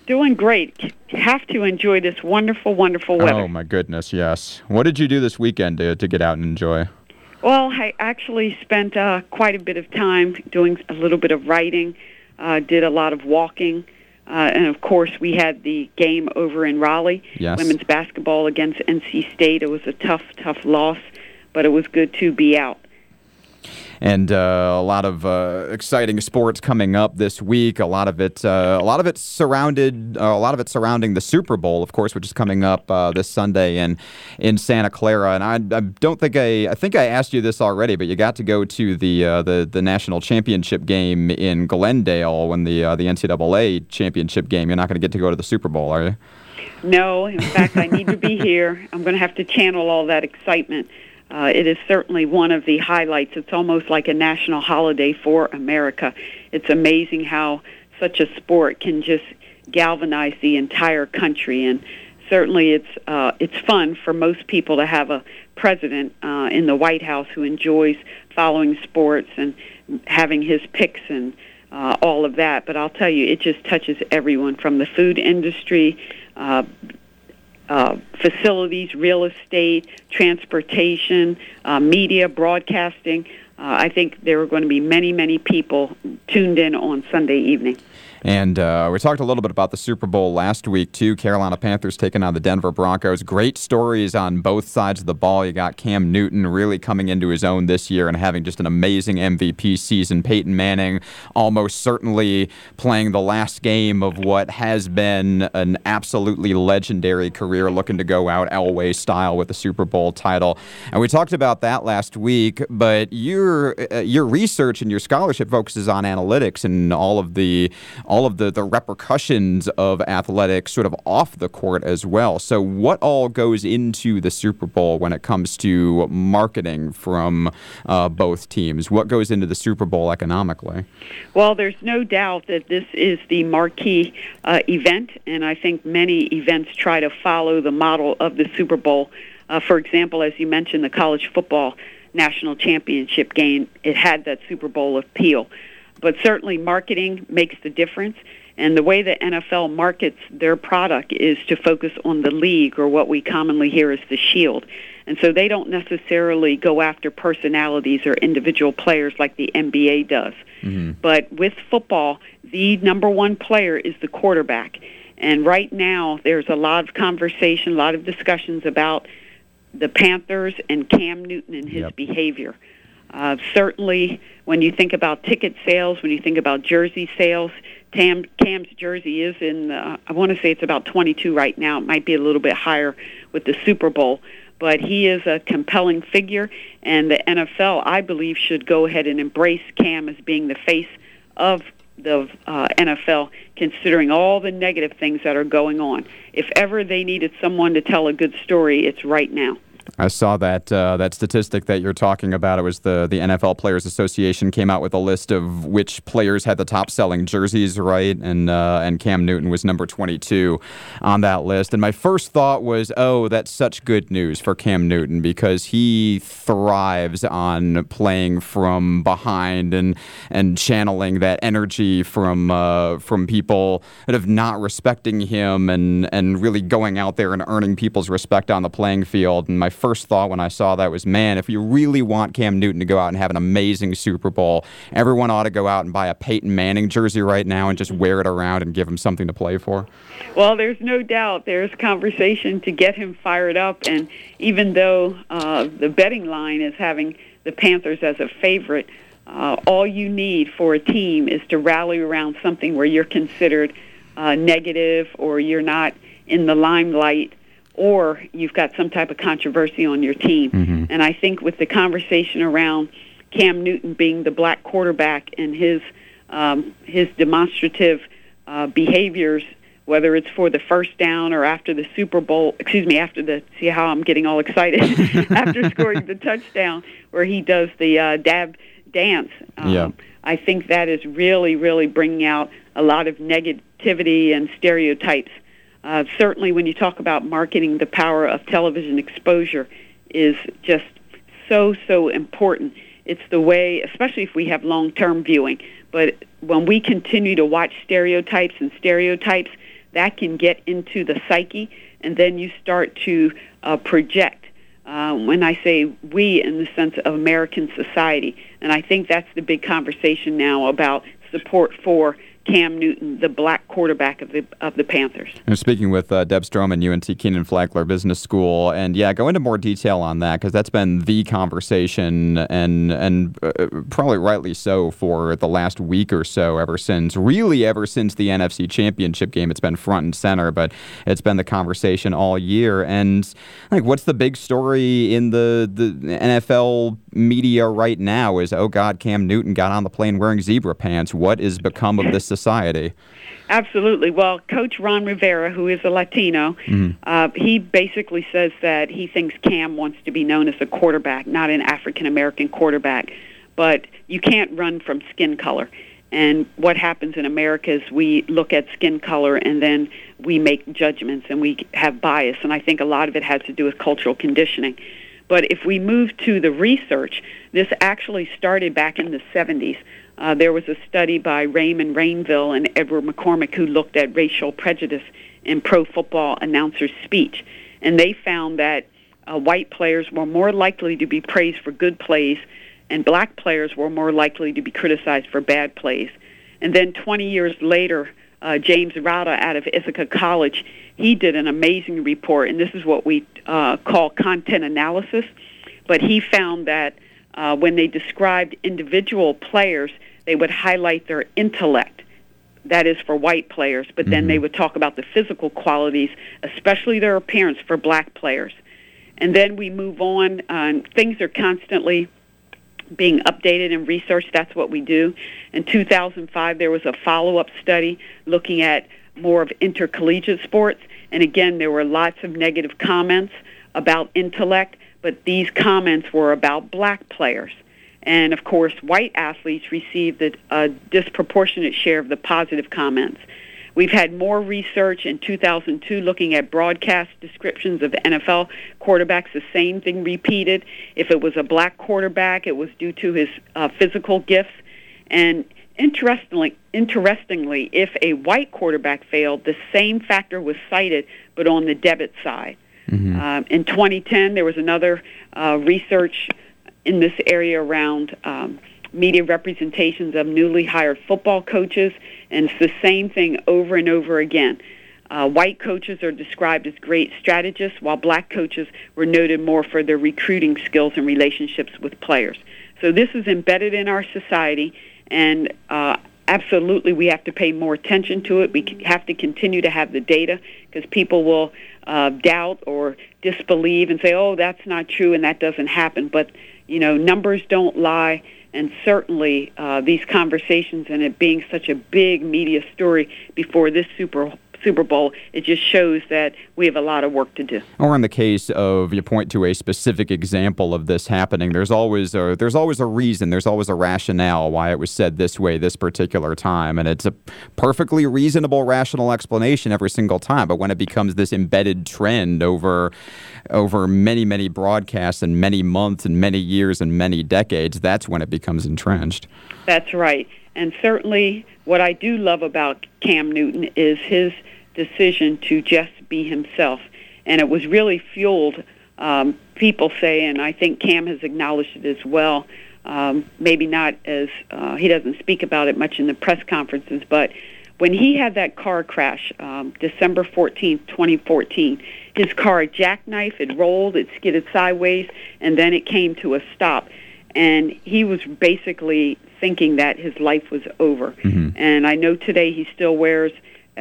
Doing great. Have to enjoy this wonderful, wonderful weather. Oh, my goodness, yes. What did you do this weekend to get out and enjoy? Well, I actually spent quite a bit of time doing a little bit of writing, did a lot of walking, and, of course, we had the game over in Raleigh, yes. Women's basketball against NC State. It was a tough, tough loss, but it was good to be out. And a lot of exciting sports coming up this week. A lot of it surrounding the Super Bowl, of course, which is coming up this Sunday in Santa Clara. And I don't think I think I asked you this already, but you got to go to the national championship game in Glendale when the NCAA championship game. You're not going to get to go to the Super Bowl, are you? No. In fact, I need to be here. I'm going to have to channel all that excitement. It is certainly one of the highlights. It's almost like a national holiday for America. It's amazing how such a sport can just galvanize the entire country, and certainly it's fun for most people to have a president in the White House who enjoys following sports and having his picks and all of that. But I'll tell you, it just touches everyone from the food industry, facilities, real estate, transportation, media, broadcasting. I think there are going to be many, many people tuned in on Sunday evening. And we talked a little bit about the Super Bowl last week, too. Carolina Panthers taking on the Denver Broncos. Great stories on both sides of the ball. You got Cam Newton really coming into his own this year and having just an amazing MVP season. Peyton Manning almost certainly playing the last game of what has been an absolutely legendary career, looking to go out Elway style with the Super Bowl title. And we talked about that last week, but your research and your scholarship focuses on analytics and all of the repercussions of athletics sort of off the court as well. So what all goes into the Super Bowl when it comes to marketing from both teams? What goes into the Super Bowl economically? Well, there's no doubt that this is the marquee event, and I think many events try to follow the model of the Super Bowl. For example, as you mentioned, the college football national championship game, it had that Super Bowl appeal. But certainly marketing makes the difference, and the way the NFL markets their product is to focus on the league, or what we commonly hear as the shield. And so they don't necessarily go after personalities or individual players like the NBA does. Mm-hmm. But with football, the number one player is the quarterback. And right now there's a lot of conversation, a lot of discussions about the Panthers and Cam Newton and his behavior. Certainly, when you think about ticket sales, when you think about jersey sales, Cam's jersey is in, I want to say it's about 22 right now. It might be a little bit higher with the Super Bowl. But he is a compelling figure, and the NFL, I believe, should go ahead and embrace Cam as being the face of the NFL, considering all the negative things that are going on. If ever they needed someone to tell a good story, it's right now. I saw that statistic that you're talking about. It was the NFL Players Association came out with a list of which players had the top selling jerseys, right? And Cam Newton was number 22 on that list. And my first thought was, oh, that's such good news for Cam Newton, because he thrives on playing from behind and channeling that energy from people that have not respecting him and really going out there and earning people's respect on the playing field. And my first thought when I saw that was, man, if you really want Cam Newton to go out and have an amazing Super Bowl, everyone ought to go out and buy a Peyton Manning jersey right now and just wear it around and give him something to play for. Well, there's no doubt there's conversation to get him fired up, and even though the betting line is having the Panthers as a favorite, all you need for a team is to rally around something where you're considered negative, or you're not in the limelight, or you've got some type of controversy on your team. Mm-hmm. And I think with the conversation around Cam Newton being the black quarterback and his demonstrative behaviors, whether it's for the first down or after the Super Bowl, see how I'm getting all excited, after scoring the touchdown where he does the dab dance. I think that is really, really bringing out a lot of negativity and stereotypes. Certainly when you talk about marketing, the power of television exposure is just so important. It's the way, especially if we have long-term viewing, but when we continue to watch stereotypes, that can get into the psyche, and then you start to project. When I say we, in the sense of American society, and I think that's the big conversation now about support for Cam Newton, the black quarterback of the Panthers. I'm speaking with Deb Stroman, UNC Kenan-Flagler Business School, and go into more detail on that, because that's been the conversation, and probably rightly so, for the last week or so, ever since the NFC Championship game. It's been front and center, but it's been the conversation all year. And what's the big story in the NFL media right now is, oh God, Cam Newton got on the plane wearing zebra pants. What is become of this society? Absolutely. Well, Coach Ron Rivera, who is a Latino, he basically says that he thinks Cam wants to be known as a quarterback, not an African-American quarterback. But you can't run from skin color. And what happens in America is we look at skin color and then we make judgments and we have bias. And I think a lot of it has to do with cultural conditioning. But if we move to the research, this actually started back in the 70s. There was a study by Raymond Rainville and Edward McCormick who looked at racial prejudice in pro football announcers' speech. And they found that white players were more likely to be praised for good plays, and black players were more likely to be criticized for bad plays. And then 20 years later, James Rauda out of Ithaca College, he did an amazing report, and this is what we call content analysis. But he found that when they described individual players, they would highlight their intellect. That is for white players, but then they would talk about the physical qualities, especially their appearance, for black players. And then we move on. Things are constantly being updated and researched. That's what we do. In 2005, there was a follow-up study looking at more of intercollegiate sports. And again, there were lots of negative comments about intellect, but these comments were about black players. And, of course, white athletes received a disproportionate share of the positive comments. We've had more research in 2002 looking at broadcast descriptions of NFL quarterbacks, the same thing repeated. If it was a black quarterback, it was due to his physical gifts. And interestingly, if a white quarterback failed, the same factor was cited, but on the debit side. In 2010, there was another research in this area around media representations of newly hired football coaches, and it's the same thing over and over again. White coaches are described as great strategists, while black coaches were noted more for their recruiting skills and relationships with players. So this is embedded in our society, and absolutely we have to pay more attention to it. We have to continue to have the data, because people will doubt or disbelieve and say, oh, that's not true and that doesn't happen. But, numbers don't lie. And certainly these conversations and it being such a big media story before this Super Bowl, it just shows that we have a lot of work to do. Or in the case of, you point to a specific example of this happening, there's always a reason, there's always a rationale why it was said this way this particular time, and it's a perfectly reasonable, rational explanation every single time. But when it becomes this embedded trend over many, many broadcasts and many months and many years and many decades, that's when it becomes entrenched. That's right. And certainly what I do love about Cam Newton is his decision to just be himself. And it was really fueled, people say, and I think Cam has acknowledged it as well, maybe not as, he doesn't speak about it much in the press conferences, but when he had that car crash, December 14th, 2014, his car jackknifed, it rolled, it skidded sideways, and then it came to a stop. And he was basically thinking that his life was over. And I know today he still wears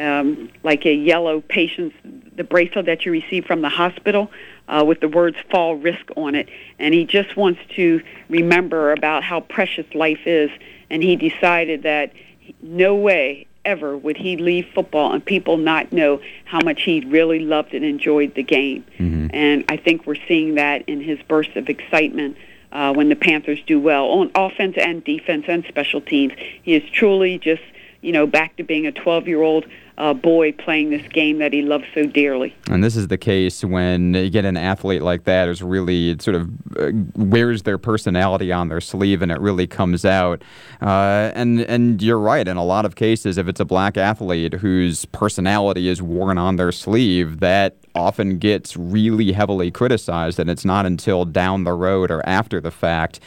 like a yellow the bracelet that you receive from the hospital with the words fall risk on it. And he just wants to remember about how precious life is. And he decided that no way ever would he leave football and people not know how much he really loved and enjoyed the game. And I think we're seeing that in his burst of excitement when the Panthers do well on offense and defense and special teams. He is truly just, back to being a 12-year-old boy playing this game that he loves so dearly. And this is the case when you get an athlete like that who's really sort of wears their personality on their sleeve, and it really comes out. And you're right, in a lot of cases, if it's a black athlete whose personality is worn on their sleeve, that often gets really heavily criticized, and it's not until down the road or after the fact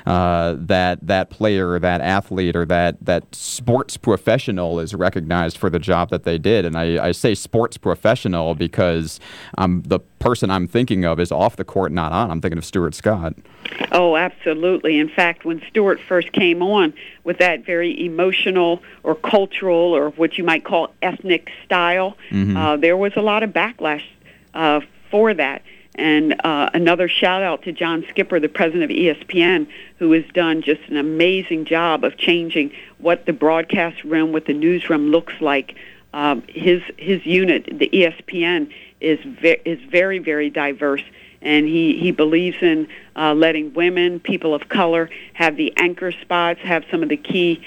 that player, that athlete, or that sports professional is recognized for the job that they did. And I say sports professional because the person I'm thinking of is off the court, not on. I'm thinking of Stuart Scott. Oh, absolutely. In fact, when Stuart first came on with that very emotional or cultural or what you might call ethnic style, there was a lot of backlash for that. And another shout out to John Skipper, the president of ESPN, who has done just an amazing job of changing what the broadcast room, what the newsroom looks like. His unit, the ESPN, is very, very diverse, and he believes in letting women, people of color, have the anchor spots, have some of the key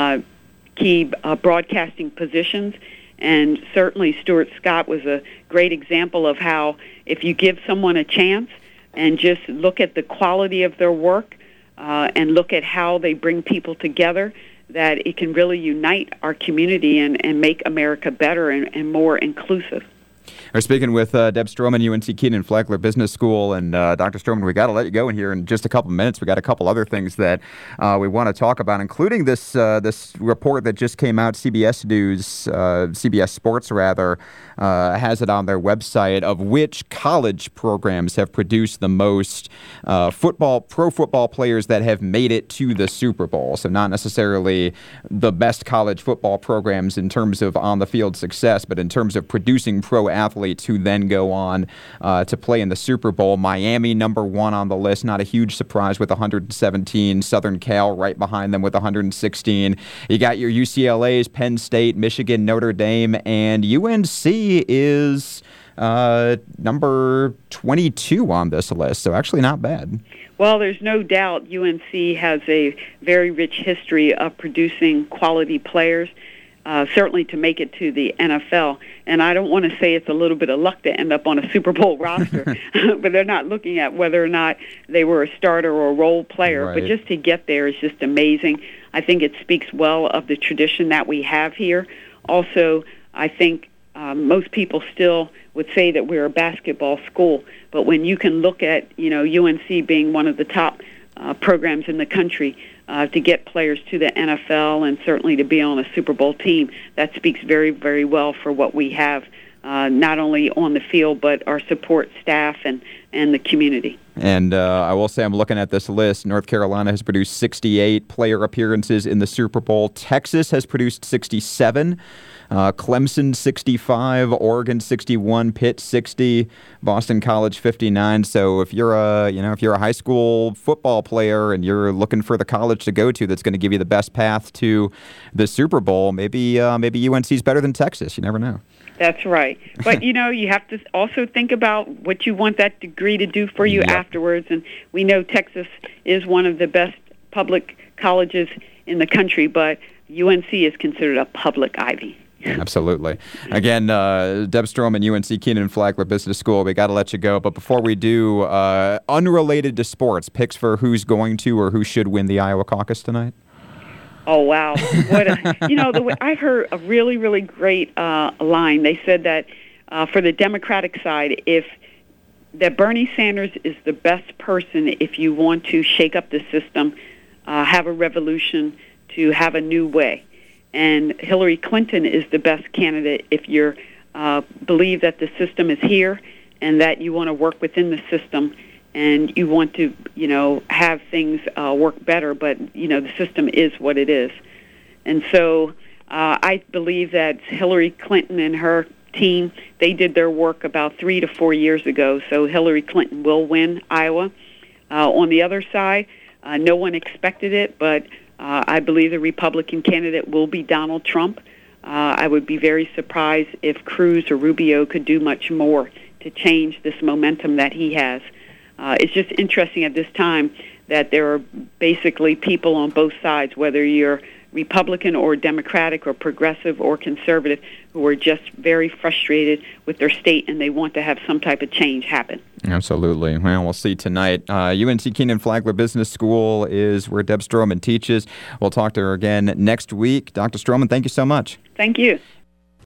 broadcasting positions. And certainly Stuart Scott was a great example of how if you give someone a chance and just look at the quality of their work and look at how they bring people together, that it can really unite our community and make America better and more inclusive. We're speaking with Deb Stroman, UNC Kenan-Flagler Business School. And Dr. Stroman, we got to let you go in here in just a couple minutes. We got a couple other things that we want to talk about, including this report that just came out. CBS News, CBS Sports rather, has it on their website of which college programs have produced the most pro football players that have made it to the Super Bowl. So not necessarily the best college football programs in terms of on-the-field success, but in terms of producing pro athletes who then go on to play in the Super Bowl. Miami, number one on the list, not a huge surprise with 117. Southern Cal right behind them with 116. You got your UCLA's, Penn State, Michigan, Notre Dame, and UNC is number 22 on this list, so actually not bad. Well, there's no doubt UNC has a very rich history of producing quality players. Certainly to make it to the NFL. And I don't want to say it's a little bit of luck to end up on a Super Bowl roster, but they're not looking at whether or not they were a starter or a role player. Right. But just to get there is just amazing. I think it speaks well of the tradition that we have here. Also, I think most people still would say that we're a basketball school, but when you can look at, UNC being one of the top programs in the country, to get players to the NFL and certainly to be on a Super Bowl team, that speaks very, very well for what we have, not only on the field, but our support staff and the community. And I will say I'm looking at this list. North Carolina has produced 68 player appearances in the Super Bowl. Texas has produced 67. Clemson 65, Oregon 61, Pitt 60, Boston College 59. So if you're a high school football player and you're looking for the college to go to that's going to give you the best path to the Super Bowl, maybe UNC's better than Texas. You never know. That's right. But, you have to also think about what you want that degree to do for you afterwards. And we know Texas is one of the best public colleges in the country, but UNC is considered a public Ivy. Absolutely. Again, Deb Stroman, UNC Kenan-Flagler Business School. We got to let you go. But before we do, unrelated to sports, picks for who's going to or who should win the Iowa caucus tonight? Oh, wow. I heard a really, really great line. They said that for the Democratic side, that Bernie Sanders is the best person if you want to shake up the system, have a revolution, to have a new way. And Hillary Clinton is the best candidate if you believe that the system is here and that you want to work within the system and you want to, have things work better, but, the system is what it is. And so I believe that Hillary Clinton and her team, they did their work about 3 to 4 years ago, so Hillary Clinton will win Iowa. On the other side, no one expected it, but I believe the Republican candidate will be Donald Trump. I would be very surprised if Cruz or Rubio could do much more to change this momentum that he has. It's just interesting at this time that there are basically people on both sides, whether you're Republican or Democratic or progressive or conservative, who are just very frustrated with their state and they want to have some type of change happen. Absolutely. Well, we'll see tonight. UNC Kenan-Flagler Business School is where Deb Stroman teaches. We'll talk to her again next week. Dr. Stroman, thank you so much. Thank you.